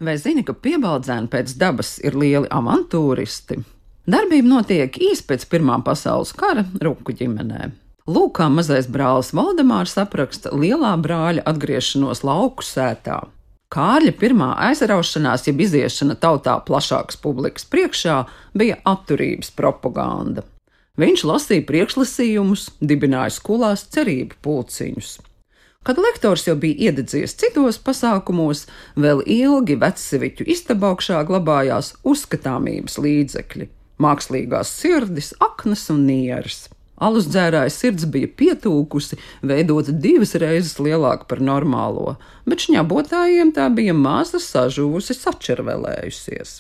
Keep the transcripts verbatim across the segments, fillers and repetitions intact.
Vai zini, ka Piebaldzēni pēc dabas ir lieli avantūristi? Darbība notiek īsi pēc Pirmā pasaules kara Ruku ģimenē. Lūk, kā mazais brālis Valdemārs apraksta lielā brāļa atgriešanos lauku sētā. Kārļa pirmā aizraušanās, jeb iziešana tautā plašākas publikas priekšā, bija atturības propaganda. Viņš lasīja priekšlasījumus, dibināja skolās cerību pulciņus. Kad lektors jau bija iededzies citos pasākumos, vēl ilgi vecseviķu istabaukšā glabājās uzskatāmības līdzekļi – mākslīgās sirdis, aknas un nieres. Alus dzērāja sirds bija pietūkusi, veidota divas reizes lielāka par normālo, bet šņabotājiem tā bija maza sažuvusi sačervelējusies.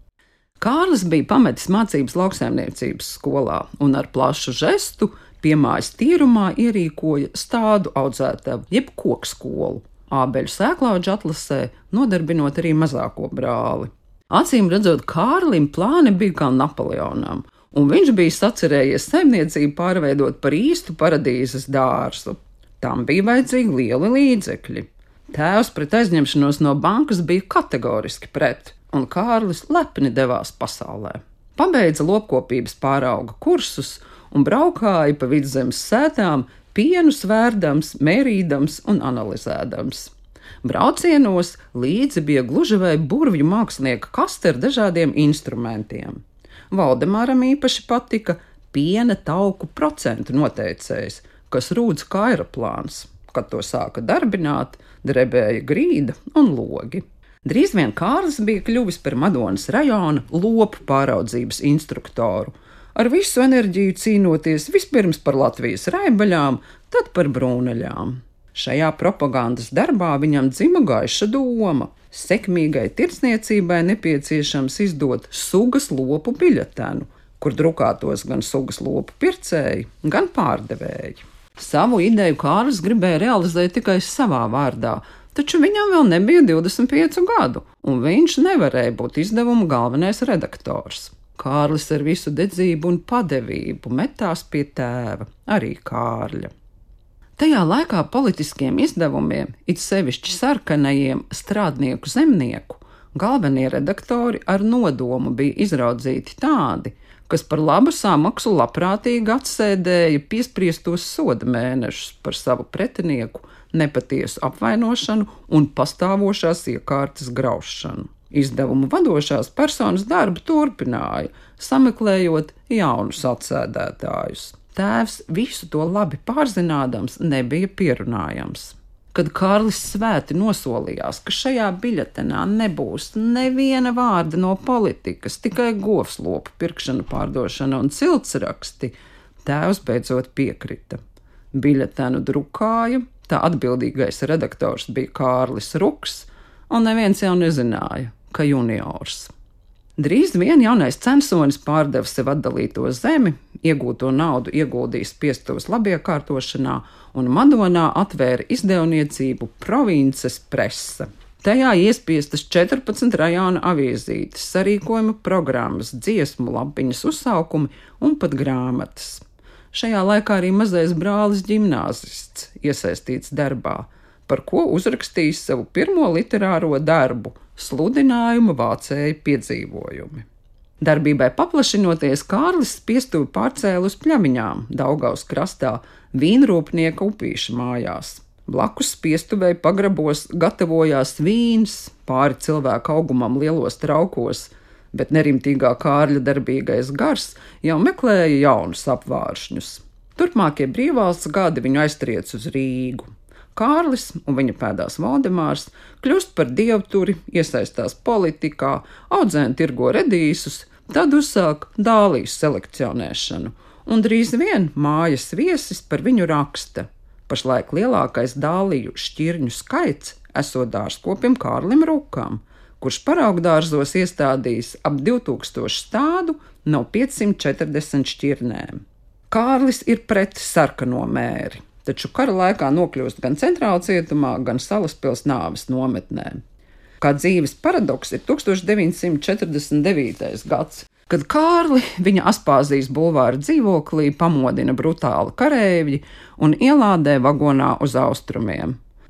Kārlis bija pametis mācības lauksaimniecības skolā un ar plašu žestu piemājas tīrumā ierīkoja stādu audzētavu, jeb kokskolu, ābeļu sēklauģu atlasē, nodarbinot arī mazāko brāli. Acīm redzot, Kārlim plāni bija kā Napoleonam, un viņš bija sacerējies saimniecību pārveidot par īstu paradīzes dārzu. Tam bija vajadzīgi lieli līdzekļi. Tēvs pret aizņemšanos no bankas bija kategoriski pret, un Kārlis lepni devās pasaulē. Pabeidza lopkopības pārauga kursus un braukāja pa Vidzemes sētām, pienu svērdams, mērīdams un analizēdams. Braucienos līdzi bija gluži vai burvju mākslinieka kaste ar dažādiem instrumentiem. Valdemāram īpaši patika piena tauku procentu noteicējs, kas rūdz kā aeroplāns. Kad to sāka darbināt, drebēja grīda un logi. Drīz vien Kārlis bija kļuvis par Madonas rajona lopu pāraudzības instruktoru, ar visu enerģiju cīnoties vispirms par Latvijas raibaļām, tad par brūnaļām. Šajā propagandas darbā viņam dzima gaiša doma. Sekmīgai tirdzniecībai nepieciešams izdot sugas lopu biļetenu, kur drukātos gan sugas lopu pircēji, gan pārdevēji. Savu ideju Kārlis gribēja realizēt tikai savā vārdā, taču viņam vēl nebija divdesmit piecu gadu, un viņš nevarēja būt izdevuma galvenais redaktors. Kārlis ar visu dedzību un padevību metās pie tēva, arī Kārļa. Tajā laikā politiskiem izdevumiem, it sevišķi sarkanajiem strādnieku zemnieku, galvenie redaktori ar nodomu bija izraudzīti tādi, kas par labu samaksu labprātīgi atsēdēja piespriestos soda mēnešus par savu pretinieku nepatiesu apvainošanu un pastāvošās iekārtas graušanu. Izdevumu vadošās personas darbu turpināja, sameklējot jaunus atsēdētājus. Tēvs visu to labi pārzinādams nebija pierunājams. Kad Kārlis svēti nosolījās, ka šajā biļetenā nebūs neviena vārda no politikas, tikai govslopu pirkšana, pārdošana un ciltsraksti, tēvs beidzot piekrita. Biļetenu drukāja, tā atbildīgais redaktors bija Kārlis Ruks, un neviens jau nezināja, ka juniors. Drīz vien jaunais censonis pārdeva sev atdalīto zemi, iegūto naudu ieguldījis piestuvas labiekārtošanā un Madonā atvēra izdevniecību Provinces presa. Tajā iespiestas četrpadsmit rajona avīzītes, sarīkojuma programmas, dziesmu lapiņas uzsaukumi un pat grāmatas. Šajā laikā arī mazais brālis ģimnāzists iesaistīts darbā, par ko uzrakstījis savu pirmo literāro darbu – sludinājumu vācēju piedzīvojumi. Darbībai paplašinoties, Kārlis spiestuvi pārcēla uz Pļaviņām, Daugavas krastā, vīnrūpnieka Upīša mājās. Blakus spiestuvei pagrabos gatavojās vīns, pāri cilvēku augumam lielos traukos, bet nerimtīgā Kārļa darbīgais gars jau meklēja jaunus apvāršņus. Turpmākie brīvvalsts gadi viņu aiztriec uz Rīgu. Kārlis un viņa pēdās Valdemārs kļūst par dievturi, iesaistās politikā, audzēni tirgo redīsus, tad uzsāk dālijas selekcionēšanu, un drīz vien mājas viesis par viņu raksta. Pašlaik lielākais dāliju šķirņu skaits esot dārzkopim Kārlim Rukam, kurš paraugdārzos iestādījis ap divtūkstošu stādu no piecsimt četrdesmit šķirnēm. Kārlis ir pret sarkano mēri, taču kara laikā nokļūst gan centrāla cietumā, gan Salaspils nāves nometnē. Kā dzīves paradoks ir tūkstoš deviņsimt četrdesmit devītais gads, kad Kārli viņa Aspāzijas bulvāra dzīvoklī pamodina brutāli kareivji un ielādē vagonā uz austrumiem.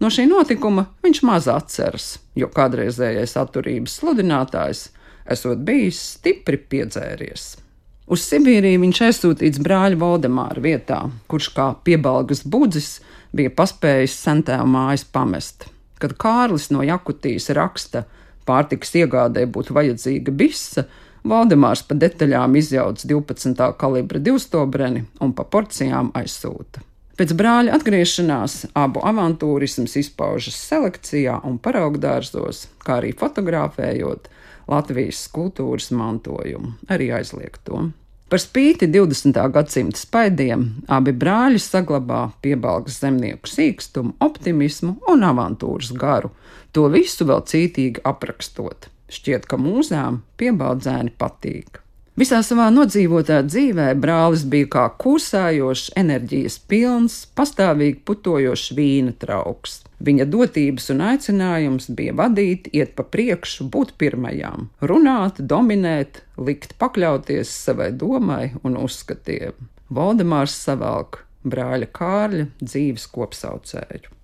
No šī notikuma viņš maz atceras, jo kādreizējais atturības sludinātājs esot bijis stipri piedzēries. Uz Sibīriju viņš aizsūtīts brāļa Voldemāra vietā, kurš kā piebalgas budzis bija paspējis sentēvu mājas pamest. Kad Kārlis no Jakutijas raksta, pārtikas iegādē būtu vajadzīga bise, Voldemārs pa detaļām izjauc divpadsmitā kalibra divstobreni un pa porcijām aizsūta. Pēc brāļa atgriešanās abu avantūrisms izpaužas selekcijā un paraugdārzos, kā arī fotografējot Latvijas kultūras mantojumu, arī aizliegto. Par spīti divdesmitā gadsimta spaidiem abi brāļi saglabā Piebalgas zemnieku sīkstumu, optimismu un avantūras garu, to visu vēl cītīgi aprakstot. Šķiet, ka mūzām Piebaldzēni patīk. Visā savā nodzīvotā dzīvē brālis bija kā kūsājošs, enerģijas pilns, pastāvīgi putojošs vīna trauks. Viņa dotības un aicinājums bija vadīt, iet pa priekšu, būt pirmajām, runāt, dominēt, likt pakļauties savai domai un uzskatiem. Voldemārs savelk brāļa Kārļa dzīves kopsaucēju.